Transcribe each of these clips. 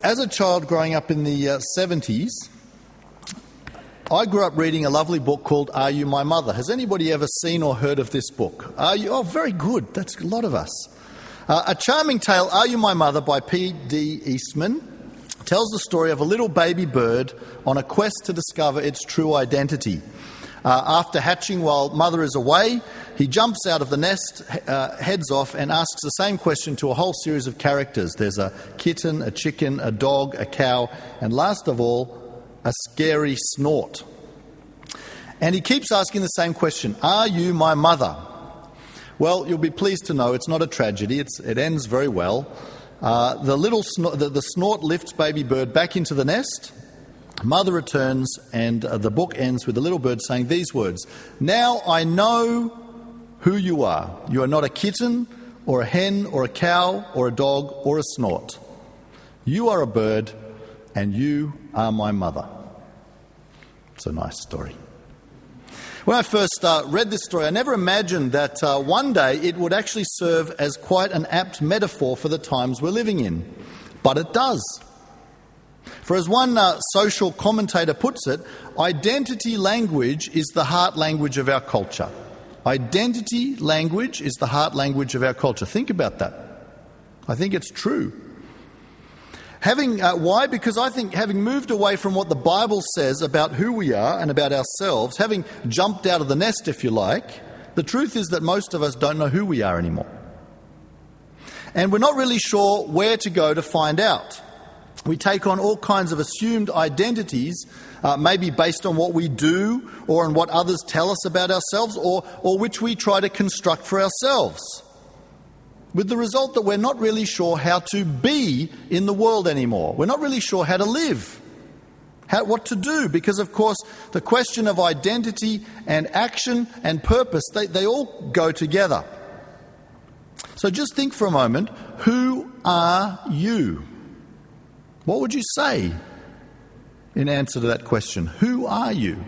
as a child growing up in the 70s, I grew up reading a lovely book called Are You My Mother? Has anybody ever seen or heard of this book? Oh, very good. That's a lot of us. A charming tale, Are You My Mother, by P.D. Eastman, tells the story of a little baby bird on a quest to discover its true identity. After hatching while mother is away, he jumps out of the nest, heads off, and asks the same question to a whole series of characters. There's a kitten, a chicken, a dog, a cow, and last of all, a scary snort. And he keeps asking the same question, Are you my mother? Well, you'll be pleased to know it's not a tragedy. It ends very well. The snort lifts baby bird back into the nest. Mother returns, and the book ends with the little bird saying these words, Now I know who you are. You are not a kitten or a hen or a cow or a dog or a snort. You are a bird, and you are my mother. It's a nice story. When I first read this story, I never imagined that one day it would actually serve as quite an apt metaphor for the times we're living in. But it does. For as one social commentator puts it, identity language is the heart language of our culture. Identity language is the heart language of our culture. Think about that. I think it's true. Why? Because I think having moved away from what the Bible says about who we are and about ourselves, having jumped out of the nest, if you like, the truth is that most of us don't know who we are anymore. And we're not really sure where to go to find out. We take on all kinds of assumed identities, maybe based on what we do or on what others tell us about ourselves, or which we try to construct for ourselves. With the result that we're not really sure how to be in the world anymore. We're not really sure how to live, what to do, because, of course, the question of identity and action and purpose, they all go together. So just think for a moment, who are you? What would you say in answer to that question? Who are you?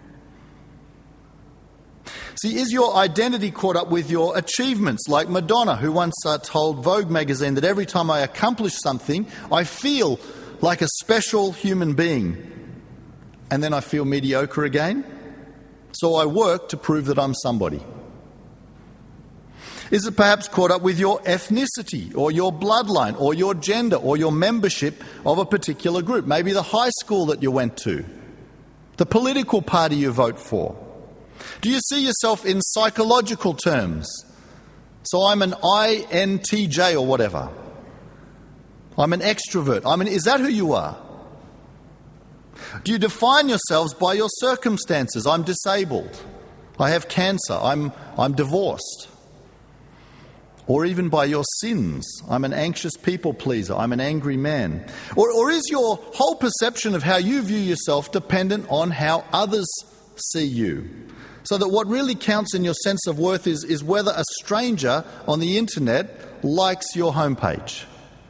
See, is your identity caught up with your achievements, like Madonna, who once told Vogue magazine that every time I accomplish something, I feel like a special human being, and then I feel mediocre again? So I work to prove that I'm somebody. Is it perhaps caught up with your ethnicity or your bloodline or your gender or your membership of a particular group? Maybe the high school that you went to, the political party you vote for. Do you see yourself in psychological terms? So I'm an INTJ or whatever. I'm an extrovert. Is that who you are? Do you define yourselves by your circumstances? I'm disabled. I have cancer. I'm divorced. Or even by your sins. I'm an anxious people pleaser. I'm an angry man. Or is your whole perception of how you view yourself dependent on how others see you? So that what really counts in your sense of worth is whether a stranger on the internet likes your homepage.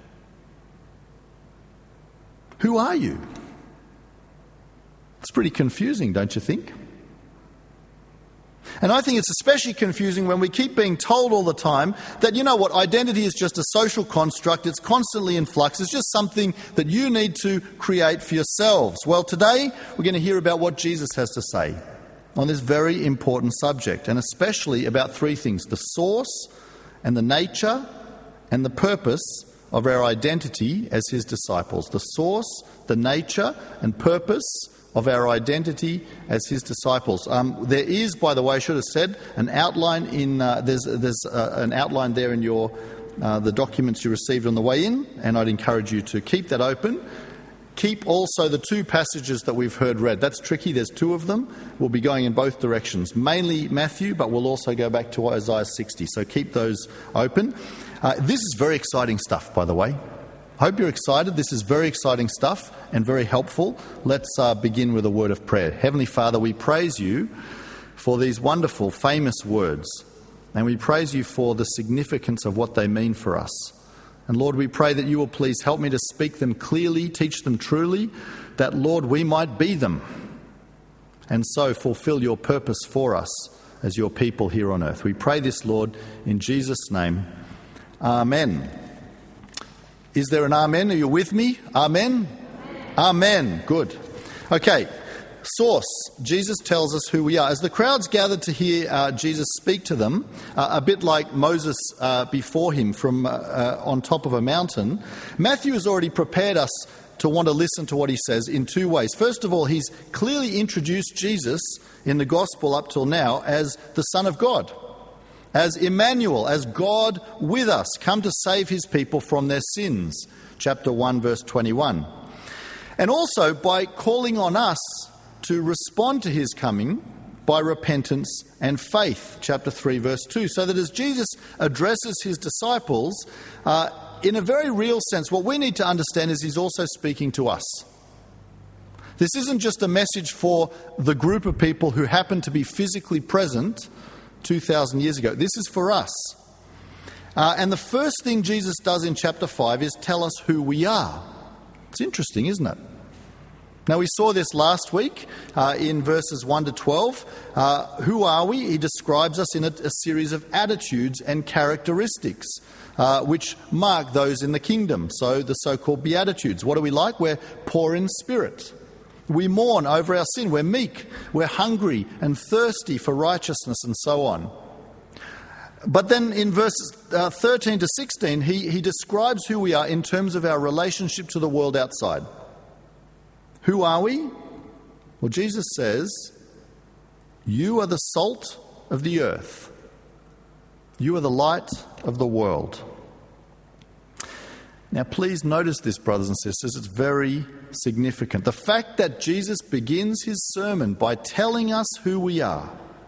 Who are you? It's pretty confusing, don't you think? And I think it's especially confusing when we keep being told all the time that, you know what, identity is just a social construct, it's constantly in flux, it's just something that you need to create for yourselves. Well, today we're going to hear about what Jesus has to say on this very important subject, and especially about three things: the source and the nature and the purpose of our identity as his disciples. The source, the nature and purpose of our identity as his disciples. There is, by the way, I should have said, an outline in there's an outline there in your the documents you received on the way in, and I'd encourage you to keep that open. Keep also the two passages that we've heard read. That's tricky. There's two of them. We'll be going in both directions, mainly Matthew, but we'll also go back to Isaiah 60. So keep those open. This is very exciting stuff, by the way. I hope you're excited. This is very exciting stuff and very helpful. Let's begin with a word of prayer. Heavenly Father, we praise you for these wonderful, famous words, and we praise you for the significance of what they mean for us. And Lord, we pray that you will please help me to speak them clearly, teach them truly, that, Lord, we might be them, and so fulfill your purpose for us as your people here on earth. We pray this, Lord, in Jesus' name. Amen. Is there an amen? Are you with me? Amen? Amen. Good. Okay. Source. Jesus tells us who we are. As the crowds gathered to hear Jesus speak to them, a bit like Moses before him from on top of a mountain, Matthew has already prepared us to want to listen to what he says in two ways. First of all, he's clearly introduced Jesus in the gospel up till now as the Son of God, as Emmanuel, as God with us, come to save his people from their sins. Chapter 1, verse 21. And also by calling on us to respond to his coming by repentance and faith. Chapter 3, verse 2. So that as Jesus addresses his disciples, in a very real sense, what we need to understand is he's also speaking to us. This isn't just a message for the group of people who happen to be physically present 2,000 years ago. This is for us. And the first thing Jesus does in chapter 5 is tell us who we are. It's interesting, isn't it? Now, we saw this last week in verses 1 to 12. Who are we? He describes us in a series of attitudes and characteristics which mark those in the kingdom. So the so-called Beatitudes. What are we like? We're poor in spirit. We mourn over our sin. We're meek. We're hungry and thirsty for righteousness and so on. But then in verses 13 to 16, he describes who we are in terms of our relationship to the world outside. Who are we? Well, Jesus says, you are the salt of the earth. You are the light of the world. Now, please notice this, brothers and sisters. It's very significant. The fact that Jesus begins his sermon by telling us who we are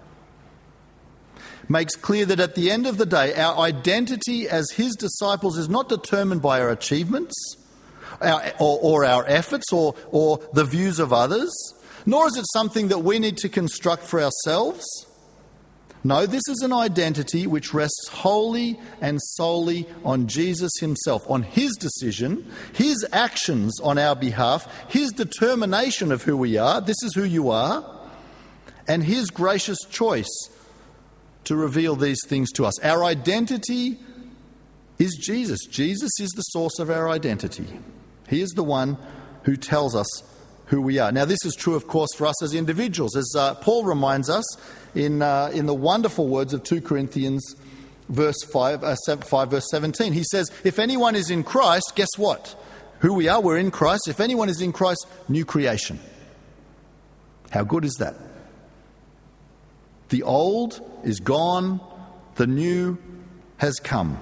makes clear that at the end of the day, our identity as his disciples is not determined by our achievements, or our efforts or the views of others, nor is it something that we need to construct for ourselves. No, this is an identity which rests wholly and solely on Jesus himself, on his decision, his actions on our behalf, his determination of who we are, this is who you are, and his gracious choice to reveal these things to us. Our identity is Jesus. Jesus is the source of our identity. He is the one who tells us who we are. Now, this is true, of course, for us as individuals. As Paul reminds us in the wonderful words of 2 Corinthians 5, verse 17. He says, if anyone is in Christ, guess what? Who we are, we're in Christ. If anyone is in Christ, new creation. How good is that? The old is gone, the new has come.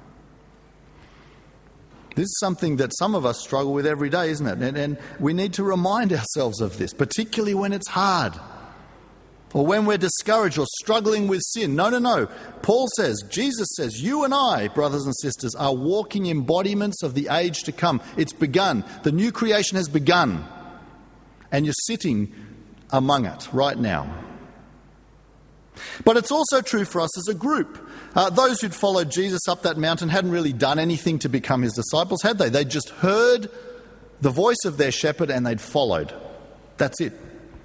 This is something that some of us struggle with every day, isn't it? And we need to remind ourselves of this, particularly when it's hard or when we're discouraged or struggling with sin. No. Paul says, Jesus says, you and I, brothers and sisters, are walking embodiments of the age to come. It's begun. The new creation has begun. And you're sitting among it right now. But it's also true for us as a group. Those who'd followed Jesus up that mountain hadn't really done anything to become his disciples, had they? They'd just heard the voice of their shepherd and they'd followed. That's it.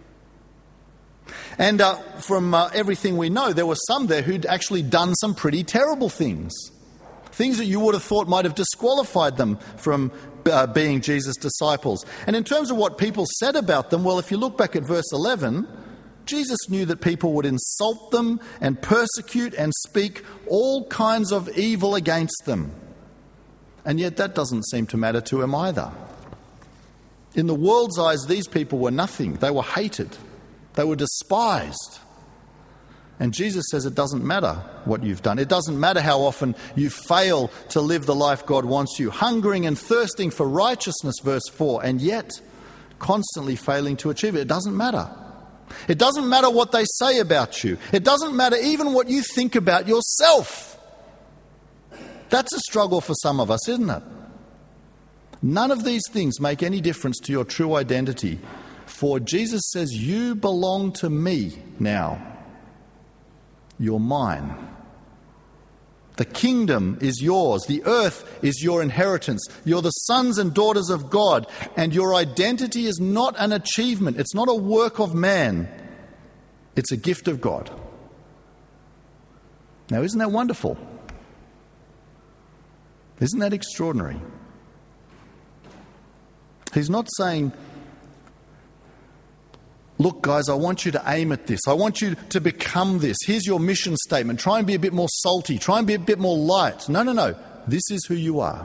And from everything we know, there were some there who'd actually done some pretty terrible things. Things that you would have thought might have disqualified them from being Jesus' disciples. And in terms of what people said about them, well, if you look back at verse 11... Jesus knew that people would insult them and persecute and speak all kinds of evil against them. And yet that doesn't seem to matter to him either. In the world's eyes, these people were nothing. They were hated. They were despised. And Jesus says it doesn't matter what you've done. It doesn't matter how often you fail to live the life God wants you, hungering and thirsting for righteousness, verse 4, and yet constantly failing to achieve it. It doesn't matter. It doesn't matter what they say about you. It doesn't matter even what you think about yourself. That's a struggle for some of us, isn't it? None of these things make any difference to your true identity. For Jesus says, you belong to me now. You're mine. The kingdom is yours. The earth is your inheritance. You're the sons and daughters of God. And your identity is not an achievement. It's not a work of man. It's a gift of God. Now, isn't that wonderful? Isn't that extraordinary? He's not saying, look, guys, I want you to aim at this. I want you to become this. Here's your mission statement. Try and be a bit more salty. Try and be a bit more light. No. This is who you are.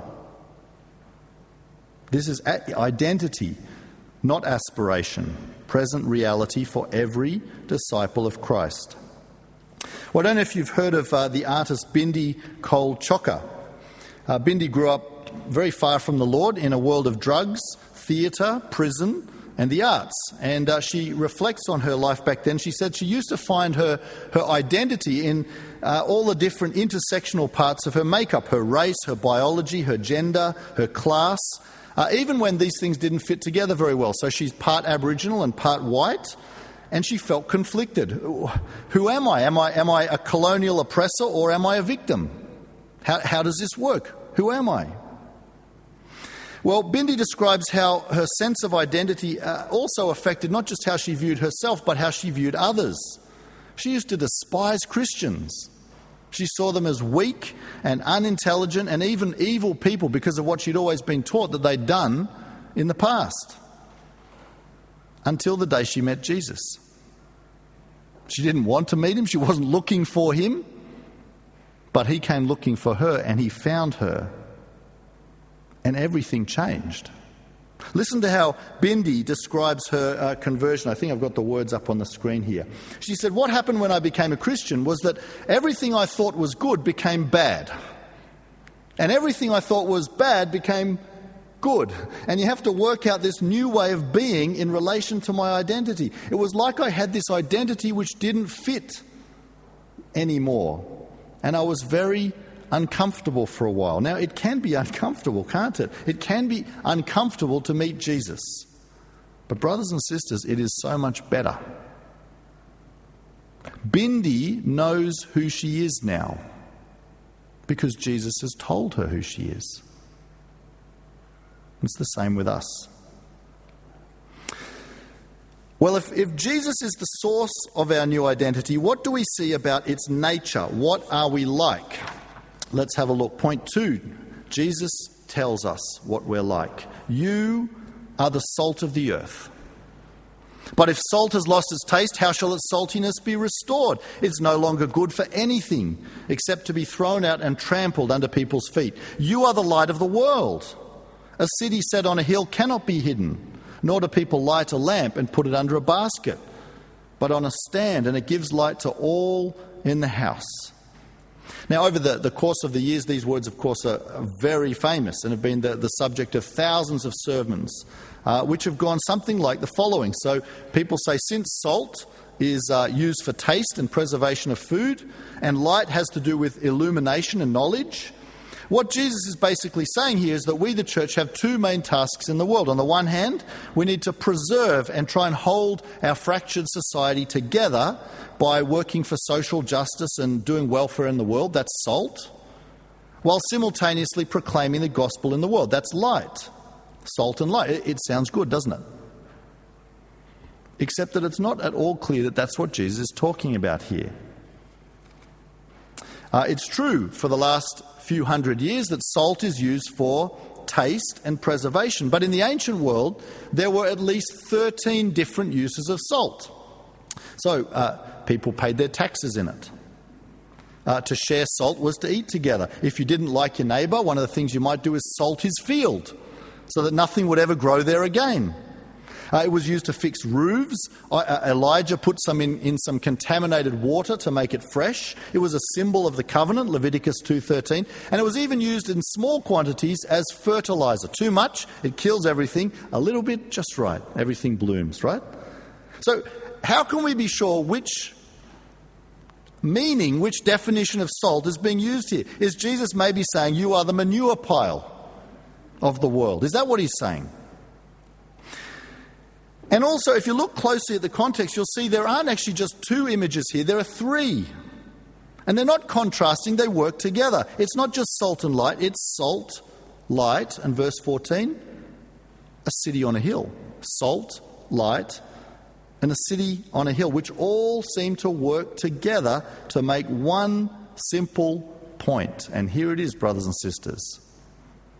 This is identity, not aspiration. Present reality for every disciple of Christ. Well, I don't know if you've heard of the artist Bindi Kol Chokka. Bindi grew up very far from the Lord in a world of drugs, theatre, prison, and the arts. And she reflects on her life back then. She said she used to find her identity in all the different intersectional parts of her makeup, her race, her biology, her gender, her class, even when these things didn't fit together very well. So she's part Aboriginal and part white, and she felt conflicted. Who am I? Am I a colonial oppressor, or am I a victim? How does this work? Who am I? Well, Bindi describes how her sense of identity also affected not just how she viewed herself, but how she viewed others. She used to despise Christians. She saw them as weak and unintelligent and even evil people because of what she'd always been taught that they'd done in the past. Until the day she met Jesus. She didn't want to meet him. She wasn't looking for him. But he came looking for her, and he found her. And everything changed. Listen to how Bindi describes her conversion. I think I've got the words up on the screen here. She said, what happened when I became a Christian was that everything I thought was good became bad. And everything I thought was bad became good. And you have to work out this new way of being in relation to my identity. It was like I had this identity which didn't fit anymore. And I was very uncomfortable for a while. Now, it can be uncomfortable, can't it? It can be uncomfortable to meet Jesus. But brothers and sisters, it is so much better. Bindi knows who she is now because Jesus has told her who she is. It's the same with us. Well, if Jesus is the source of our new identity, what do we see about its nature? What are we like? Let's have a look. Point 2. Jesus tells us what we're like. You are the salt of the earth. But if salt has lost its taste, how shall its saltiness be restored? It's no longer good for anything except to be thrown out and trampled under people's feet. You are the light of the world. A city set on a hill cannot be hidden, nor do people light a lamp and put it under a basket, but on a stand, and it gives light to all in the house. Now, over the course of the years, these words, of course, are very famous and have been the subject of thousands of sermons, which have gone something like the following. So people say, since salt is used for taste and preservation of food, and light has to do with illumination and knowledge, what Jesus is basically saying here is that we, the church, have two main tasks in the world. On the one hand, we need to preserve and try and hold our fractured society together by working for social justice and doing welfare in the world. That's salt. While simultaneously proclaiming the gospel in the world. That's light. Salt and light. It sounds good, doesn't it? Except that it's not at all clear that that's what Jesus is talking about here. It's true for the last few hundred years that salt is used for taste and preservation. But in the ancient world, there were at least 13 different uses of salt. So people paid their taxes in it. To share salt was to eat together. If you didn't like your neighbour, one of the things you might do is salt his field so that nothing would ever grow there again. It was used to fix roofs. Elijah put some in some contaminated water to make it fresh. It was a symbol of the covenant, Leviticus 2:13. And it was even used in small quantities as fertilizer. Too much, it kills everything. A little bit, just right. Everything blooms, right? So how can we be sure which definition of salt is being used here? Is Jesus maybe saying you are the manure pile of the world? Is that what he's saying? And also, if you look closely at the context, you'll see there aren't actually just two images here, there are three. And they're not contrasting, they work together. It's not just salt and light, it's salt, light, and verse 14, a city on a hill. Salt, light, and a city on a hill, which all seem to work together to make one simple point. And here it is, brothers and sisters.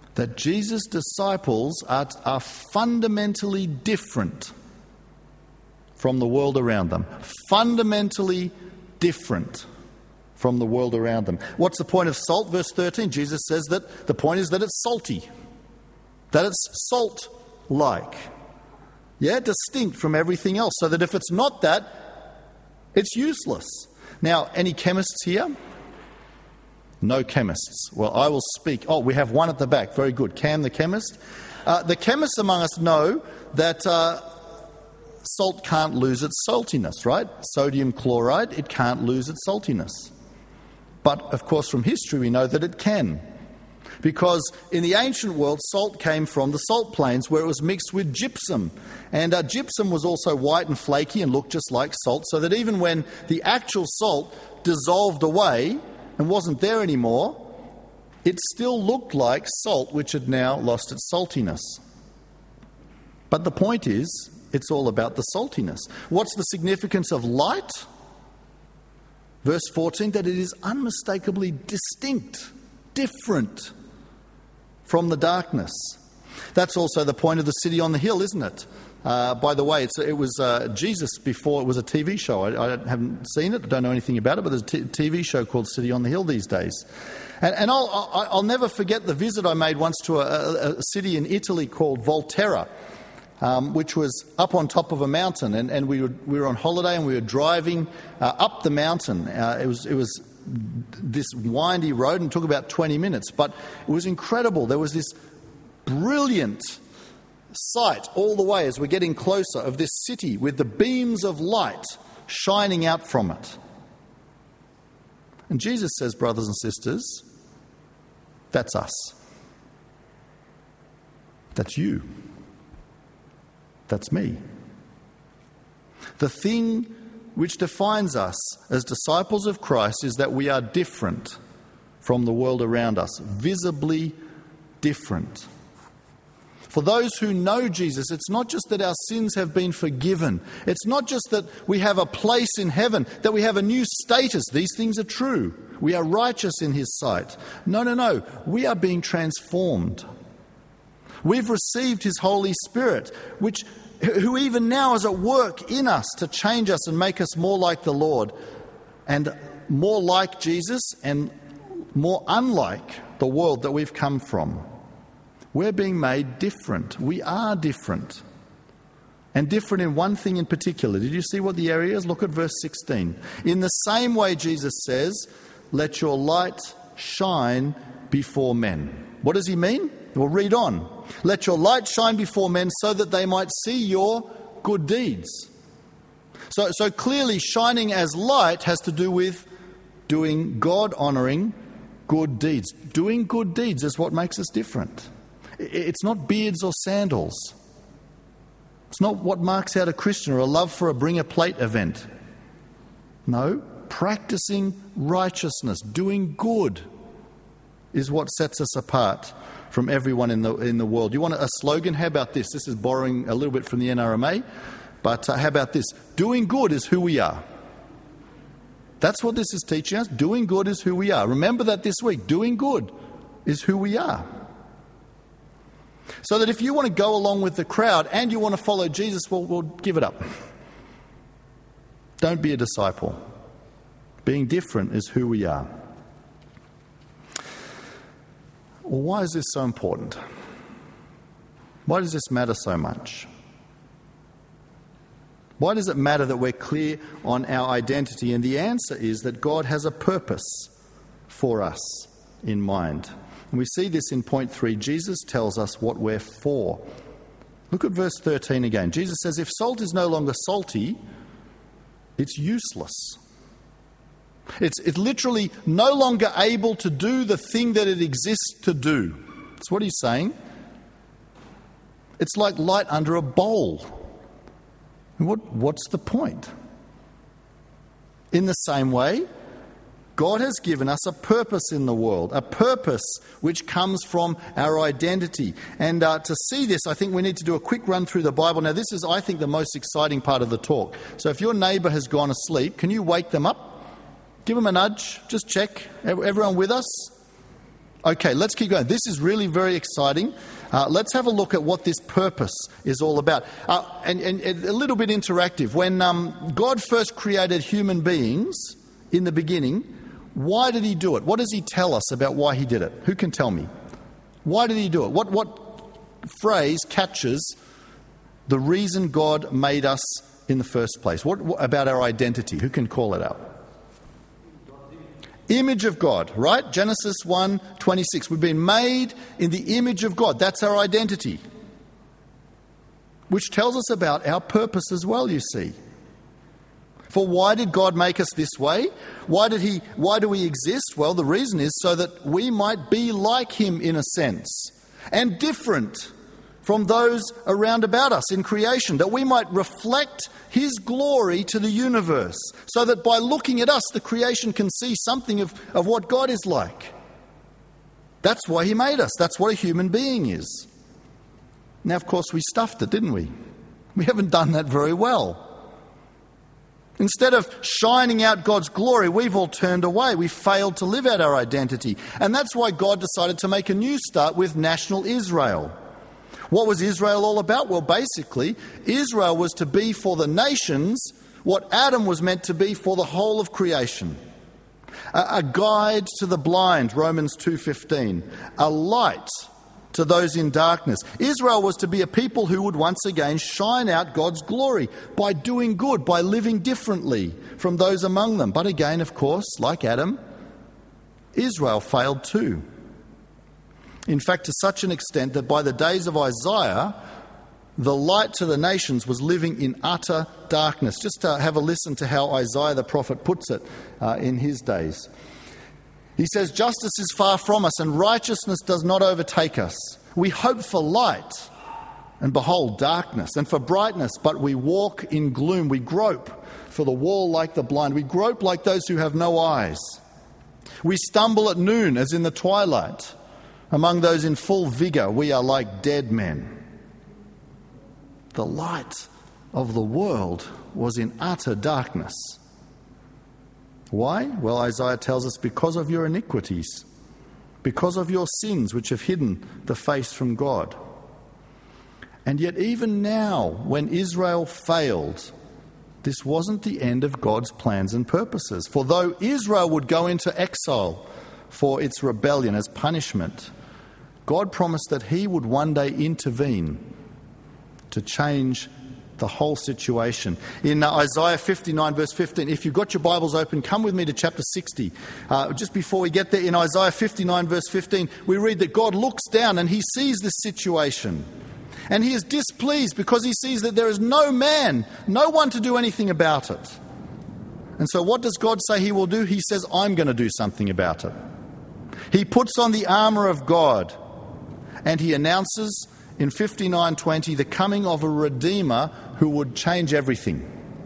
that Jesus' disciples are fundamentally different from the world around them. Fundamentally different from the world around them. What's the point of salt? Verse 13, Jesus says that the point is that it's salty, that it's salt-like. Yeah, distinct from everything else, so that if it's not that, it's useless. Now, any chemists here? No chemists. Well, I will speak. Oh, we have one at the back. Very good. Cam, the chemist. The chemists among us know that salt can't lose its saltiness, right? Sodium chloride, it can't lose its saltiness. But, of course, from history we know that it can. Because in the ancient world, salt came from the salt plains where it was mixed with gypsum. And gypsum was also white and flaky and looked just like salt, so that even when the actual salt dissolved away and wasn't there anymore, it still looked like salt which had now lost its saltiness. But the point is, it's all about the saltiness. What's the significance of light? Verse 14, that it is unmistakably distinct, different from the darkness. That's also the point of the City on the Hill, isn't it? By the way, it was Jesus before it was a TV show. I haven't seen it, I don't know anything about it, but there's a TV show called City on the Hill these days. And I'll never forget the visit I made once to a city in Italy called Volterra, which was up on top of a mountain. And we were on holiday and we were driving up the mountain. It was this windy road and it took about 20 minutes, but it was incredible. There was this brilliant sight all the way as we're getting closer of this city with the beams of light shining out from it. And Jesus says, brothers and sisters, that's us. That's you. That's me. The thing which defines us as disciples of Christ is that we are different from the world around us, visibly different. For those who know Jesus, it's not just that our sins have been forgiven. It's not just that we have a place in heaven, that we have a new status. These things are true. We are righteous in His sight. No. We are being transformed. We've received His Holy Spirit, who even now is at work in us to change us and make us more like the Lord and more like Jesus and more unlike the world that we've come from. We're being made different. We are different. And different in one thing in particular. Did you see what the area is? Look at verse 16. In the same way, Jesus says, let your light shine before men. What does He mean? Well, read on. Let your light shine before men so that they might see your good deeds. So clearly shining as light has to do with doing God-honouring good deeds. Doing good deeds is what makes us different. It's not beards or sandals. It's not what marks out a Christian or a love for a bring a plate event. No, practicing righteousness, doing good is what sets us apart from everyone in the world. You want a slogan? How about this? This is borrowing a little bit from the NRMA, but how about this? Doing good is who we are. That's what this is teaching us. Doing good is who we are. Remember that this week. Doing good is who we are. So that if you want to go along with the crowd and you want to follow Jesus, well, give it up. Don't be a disciple. Being different is who we are. Well, why is this so important? Why does this matter so much? Why does it matter that we're clear on our identity? And the answer is that God has a purpose for us in mind. And we see this in point 3. Jesus tells us what we're for. Look at verse 13 again. Jesus says, if salt is no longer salty, it's useless. It's literally no longer able to do the thing that it exists to do. That's what he's saying. It's like light under a bowl. What's the point? In the same way, God has given us a purpose in the world, a purpose which comes from our identity. And to see this, I think we need to do a quick run through the Bible. Now, this is, I think, the most exciting part of the talk. So if your neighbour has gone asleep, can you wake them up? Give them a nudge. Just check. Everyone with us? Okay, let's keep going. This is really very exciting. Let's have a look at what this purpose is all about. And a little bit interactive. When God first created human beings in the beginning, why did he do it? What does he tell us about why he did it? Who can tell me? Why did he do it? What phrase captures the reason God made us in the first place? What about our identity? Who can call it out? Image of God, right? Genesis 1:26. We've been made in the image of God. That's our identity. Which tells us about our purpose as well, you see. For why did God make us this way? Why do we exist? Well, the reason is so that we might be like him in a sense, and different from those around about us in creation, that we might reflect his glory to the universe, so that by looking at us, the creation can see something of what God is like. That's why he made us. That's what a human being is. Now, of course, we stuffed it, didn't we? We haven't done that very well. Instead of shining out God's glory, we've all turned away. We failed to live out our identity. And that's why God decided to make a new start with national Israel. What was Israel all about? Well, basically, Israel was to be for the nations what Adam was meant to be for the whole of creation. A guide to the blind, Romans 2:15. A light to those in darkness. Israel was to be a people who would once again shine out God's glory by doing good, by living differently from those among them. But again, of course, like Adam, Israel failed too. In fact, to such an extent that by the days of Isaiah, the light to the nations was living in utter darkness. Just have a listen to how Isaiah the prophet puts it in his days. He says, "Justice is far from us, and righteousness does not overtake us. We hope for light, and behold darkness, and for brightness, but we walk in gloom. We grope for the wall like the blind. We grope like those who have no eyes. We stumble at noon as in the twilight. Among those in full vigour, we are like dead men." The light of the world was in utter darkness. Why? Well, Isaiah tells us, because of your iniquities, because of your sins which have hidden the face from God. And yet even now, when Israel failed, this wasn't the end of God's plans and purposes. For though Israel would go into exile for its rebellion as punishment, God promised that he would one day intervene to change the whole situation. In Isaiah 59 verse 15, if you've got your Bibles open, come with me to chapter 60. Just before we get there, in Isaiah 59 verse 15, we read that God looks down and he sees this situation. And he is displeased because he sees that there is no man, no one to do anything about it. And so what does God say he will do? He says, I'm going to do something about it. He puts on the armour of God and he announces in 59:20 the coming of a Redeemer who would change everything.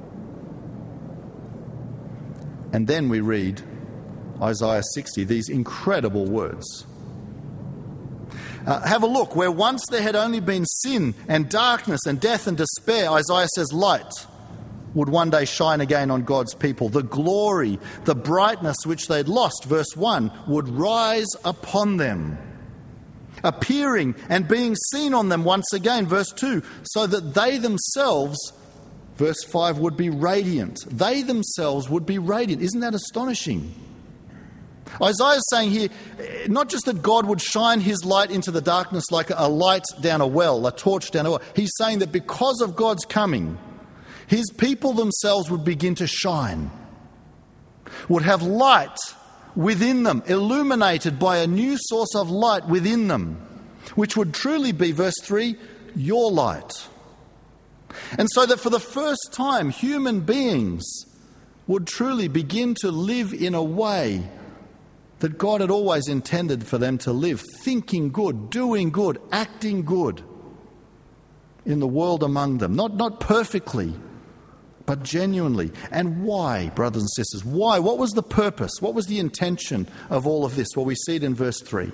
And then we read Isaiah 60, these incredible words. Have a look. Where once there had only been sin and darkness and death and despair, Isaiah says light would one day shine again on God's people. The glory, the brightness which they'd lost, verse 1, would rise upon them, appearing and being seen on them once again, verse 2, so that they themselves, verse 5, would be radiant. They themselves would be radiant. Isn't that astonishing? Isaiah is saying here, not just that God would shine his light into the darkness like a light down a well, a torch down a well. He's saying that because of God's coming, his people themselves would begin to shine, would have light within them, illuminated by a new source of light within them, which would truly be, verse 3, your light. And so that for the first time, human beings would truly begin to live in a way that God had always intended for them to live, thinking good, doing good, acting good in the world among them. Not perfectly, but genuinely. And why, brothers and sisters? Why? What was the purpose? What was the intention of all of this? Well, we see it in verse 3.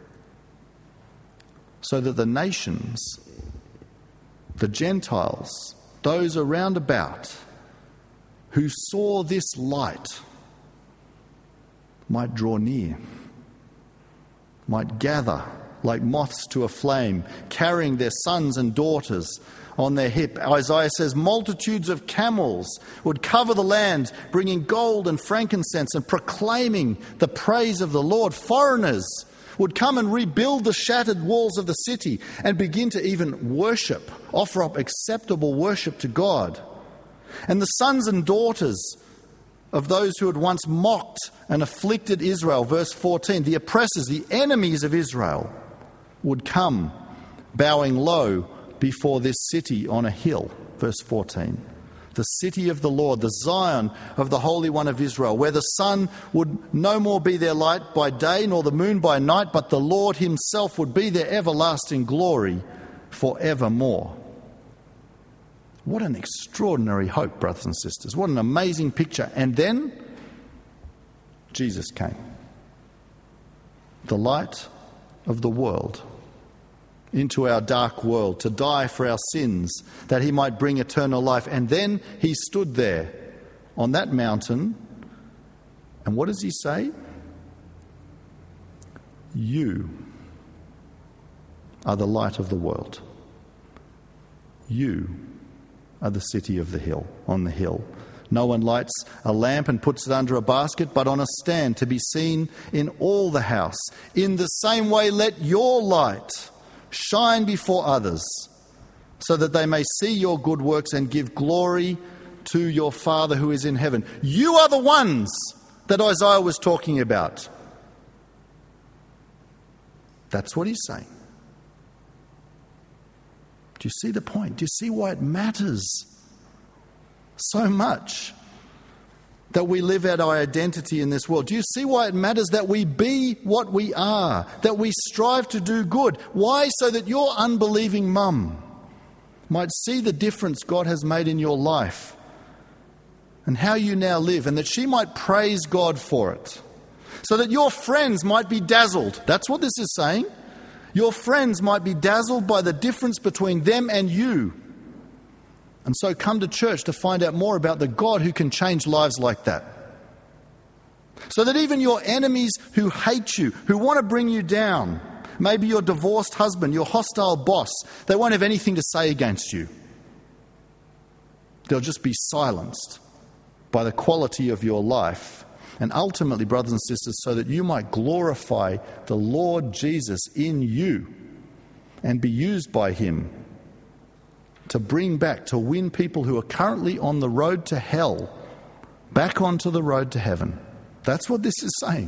So that the nations, the Gentiles, those around about who saw this light might draw near. might gather like moths to a flame, carrying their sons and daughters on their hip. Isaiah says multitudes of camels would cover the land, bringing gold and frankincense and proclaiming the praise of the Lord. Foreigners would come and rebuild the shattered walls of the city and begin to even worship, offer up acceptable worship to God. And the sons and daughters of those who had once mocked and afflicted Israel, verse 14, the oppressors, the enemies of Israel, would come bowing low before this city on a hill, verse 14. The city of the Lord, the Zion of the Holy One of Israel, where the sun would no more be their light by day, nor the moon by night, but the Lord himself would be their everlasting glory forevermore. What an extraordinary hope, brothers and sisters. What an amazing picture. And then Jesus came, the light of the world, into our dark world to die for our sins, that he might bring eternal life. And then he stood there on that mountain. And what does he say? You are the light of the world. You are the city of the hill, on the hill. No one lights a lamp and puts it under a basket, but on a stand to be seen in all the house. In the same way, let your light shine before others, so that they may see your good works and give glory to your Father who is in heaven. You are the ones that Isaiah was talking about. That's what he's saying. Do you see the point? Do you see why it matters so much that we live out our identity in this world? Do you see why it matters that we be what we are, that we strive to do good? Why? So that your unbelieving mum might see the difference God has made in your life and how you now live, and that she might praise God for it. So that your friends might be dazzled. That's what this is saying. Your friends might be dazzled by the difference between them and you. And so come to church to find out more about the God who can change lives like that. So that even your enemies who hate you, who want to bring you down, maybe your divorced husband, your hostile boss, they won't have anything to say against you. They'll just be silenced by the quality of your life. And ultimately, brothers and sisters, so that you might glorify the Lord Jesus in you and be used by him to bring back, to win people who are currently on the road to hell back onto the road to heaven. That's what this is saying.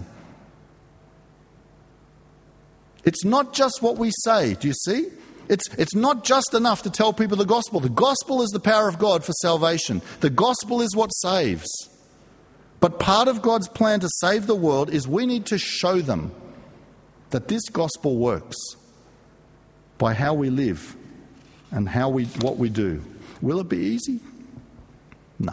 It's not just what we say, do you see? It's not just enough to tell people the gospel. The gospel is the power of God for salvation. The gospel is what saves. But part of God's plan to save the world is we need to show them that this gospel works by how we live and what we do. Will it be easy? No.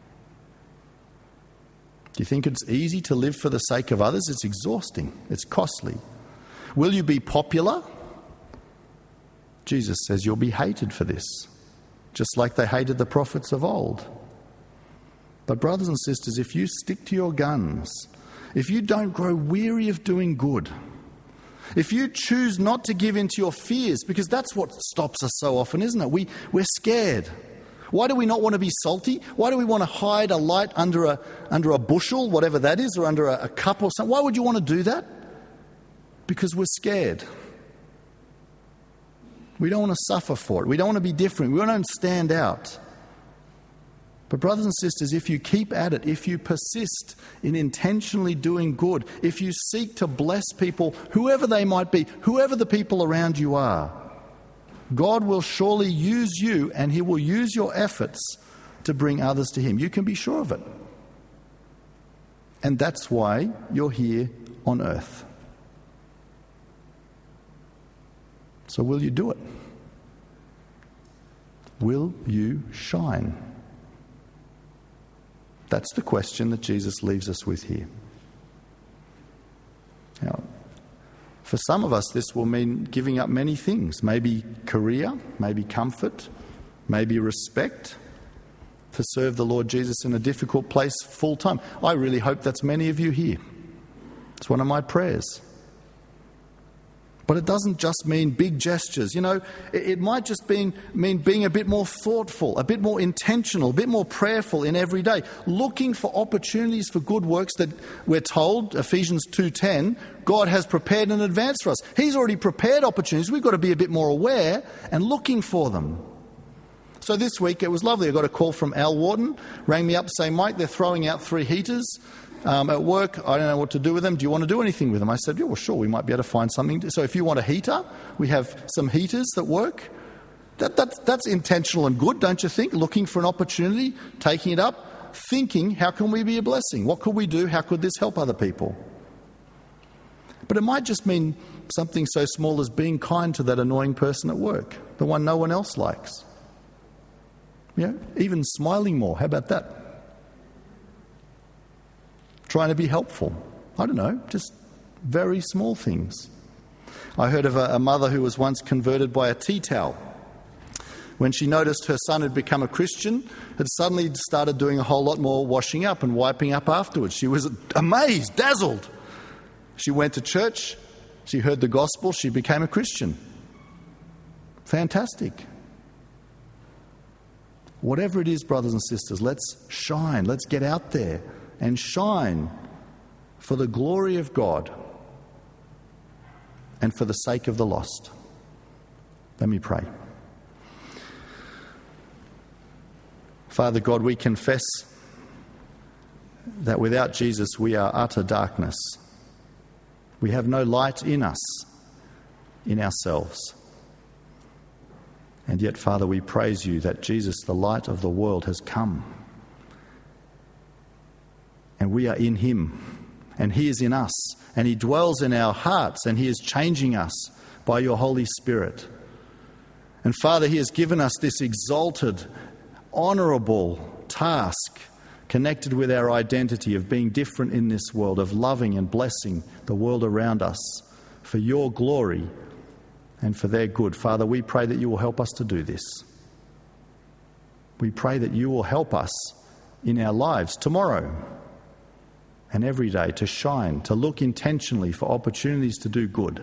Do you think it's easy to live for the sake of others? It's exhausting. It's costly. Will you be popular? Jesus says you'll be hated for this, just like they hated the prophets of old. But brothers and sisters, if you stick to your guns, if you don't grow weary of doing good, if you choose not to give in to your fears, because that's what stops us so often, isn't it? We're scared. Why do we not want to be salty? Why do we want to hide a light under a bushel, whatever that is, or under a cup or something? Why would you want to do that? Because we're scared. We don't want to suffer for it. We don't want to be different. We don't stand out. But brothers and sisters, if you keep at it, if you persist in intentionally doing good, if you seek to bless people, whoever they might be, whoever the people around you are, God will surely use you, and he will use your efforts to bring others to him. You can be sure of it. And that's why you're here on earth. So will you do it? Will you shine? That's the question that Jesus leaves us with here. Now, for some of us, this will mean giving up many things. Maybe career, maybe comfort, maybe respect, to serve the Lord Jesus in a difficult place full time. I really hope that's many of you here. It's one of my prayers. But it doesn't just mean big gestures. You know, it might just mean being a bit more thoughtful, a bit more intentional, a bit more prayerful in every day, looking for opportunities for good works that we're told, Ephesians 2:10, God has prepared in advance for us. He's already prepared opportunities. We've got to be a bit more aware and looking for them. So this week it was lovely. I got a call from Al Wharton, rang me up saying, Mike, they're throwing out 3 heaters at work. I don't know what to do with them. Do you want to do anything with them? I said, yeah, well, sure, we might be able to find something. So if you want a heater, we have some heaters that work. That's intentional and good, don't you think? Looking for an opportunity, taking it up, thinking, how can we be a blessing? What could we do? How could this help other people? But it might just mean something so small as being kind to that annoying person at work, the one no one else likes. You know, even smiling more. How about that? Trying to be helpful. I don't know, just very small things. I heard of a mother who was once converted by a tea towel. When she noticed her son had become a Christian, had suddenly started doing a whole lot more washing up and wiping up afterwards. She was amazed, dazzled. She went to church, she heard the gospel, she became a Christian. Fantastic. Whatever it is, brothers and sisters, let's shine, let's get out there and shine for the glory of God and for the sake of the lost. Let me pray. Father God, we confess that without Jesus we are utter darkness. We have no light in us, in ourselves. And yet, Father, we praise you that Jesus, the light of the world, has come. And we are in him, and he is in us, and he dwells in our hearts, and he is changing us by your Holy Spirit. And Father, he has given us this exalted, honourable task connected with our identity of being different in this world, of loving and blessing the world around us for your glory and for their good. Father, we pray that you will help us to do this. We pray that you will help us in our lives tomorrow and every day to shine, to look intentionally for opportunities to do good.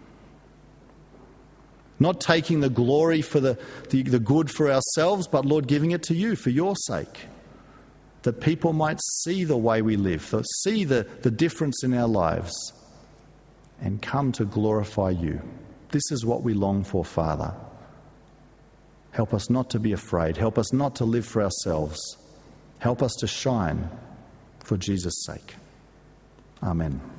Not taking the glory for the good for ourselves, but, Lord, giving it to you for your sake, that people might see the way we live, see the difference in our lives and come to glorify you. This is what we long for, Father. Help us not to be afraid. Help us not to live for ourselves. Help us to shine for Jesus' sake. Amen.